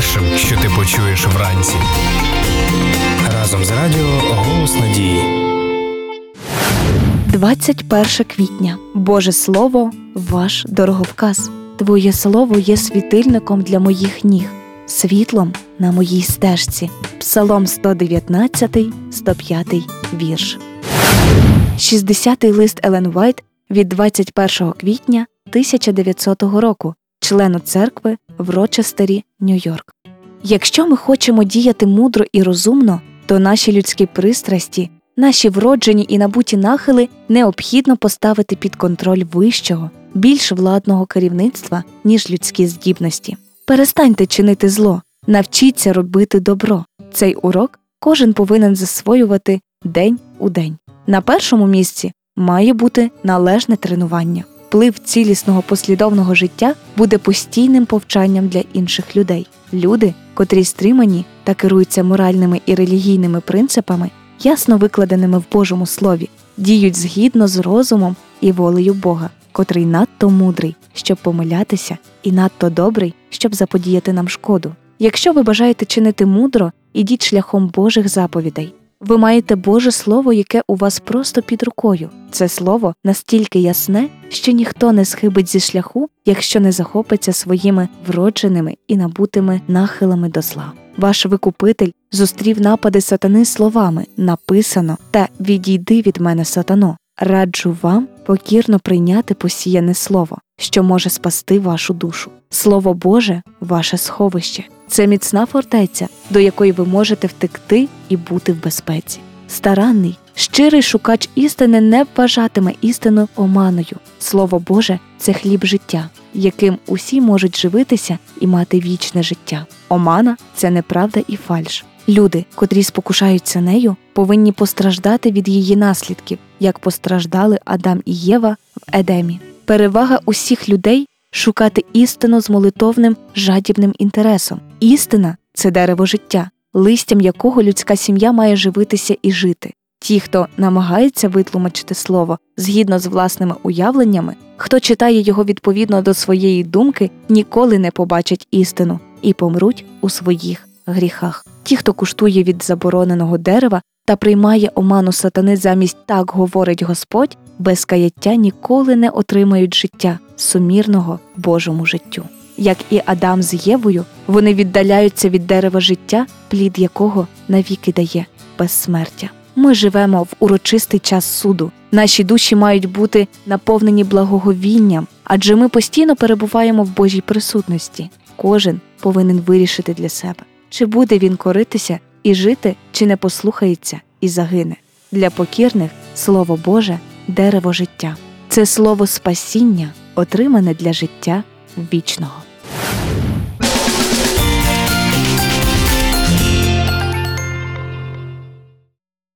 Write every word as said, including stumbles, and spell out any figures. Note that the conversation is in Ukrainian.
першим, що ти почуєш вранці. Разом з радіо «Голос надії». двадцять перше квітня. Боже Слово – ваш дороговказ. Твоє Слово є світильником для моїх ніг, світлом на моїй стежці. Псалом сто дев'ятнадцятий, сто п'ятий вірш. шістдесятий лист Елен Вайт від двадцять першого квітня тисяча дев'ятсотого року, члену церкви в Рочестері, Нью-Йорк. Якщо ми хочемо діяти мудро і розумно, то наші людські пристрасті, наші вроджені і набуті нахили необхідно поставити під контроль вищого, більш владного керівництва, ніж людські здібності. Перестаньте чинити зло, навчіться робити добро. Цей урок кожен повинен засвоювати день у день. На першому місці має бути належне тренування. Вплив цілісного послідовного життя буде постійним повчанням для інших людей. Люди, котрі стримані та керуються моральними і релігійними принципами, ясно викладеними в Божому Слові, діють згідно з розумом і волею Бога, котрий надто мудрий, щоб помилятися, і надто добрий, щоб заподіяти нам шкоду. Якщо ви бажаєте чинити мудро, ідіть шляхом Божих заповідей. Ви маєте Боже Слово, яке у вас просто під рукою. Це Слово настільки ясне, що ніхто не схибить зі шляху, якщо не захопиться своїми вродженими і набутими нахилами до зла. Ваш Викупитель зустрів напади сатани словами «написано» та «відійди від мене, сатано». Раджу вам покірно прийняти посіяне Слово, що може спасти вашу душу. Слово Боже – ваше сховище. Це міцна фортеця, до якої ви можете втекти і бути в безпеці. Старанний, щирий шукач істини не вважатиме істину оманою. Слово Боже – це хліб життя, яким усі можуть живитися і мати вічне життя. Омана – це неправда і фальш. Люди, котрі спокушаються нею, повинні постраждати від її наслідків, як постраждали Адам і Єва в Едемі. Перевага усіх людей – шукати істину з молитовним, жадібним інтересом. Істина – це дерево життя, листям якого людська сім'я має живитися і жити. Ті, хто намагається витлумачити слово згідно з власними уявленнями, хто читає його відповідно до своєї думки, ніколи не побачать істину і помруть у своїх гріхах. Ті, хто куштує від забороненого дерева та приймає оману сатани замість «так говорить Господь», без каяття ніколи не отримають життя, сумірного Божому життю. Як і Адам з Євою, вони віддаляються від дерева життя, плід якого навіки дає безсмертя. Ми живемо в урочистий час суду. Наші душі мають бути наповнені благоговінням, адже ми постійно перебуваємо в Божій присутності. Кожен повинен вирішити для себе, чи буде він коритися і жити, чи не послухається і загине. Для покірних Слово Боже – дерево життя. Це слово спасіння, отримане для життя вічного.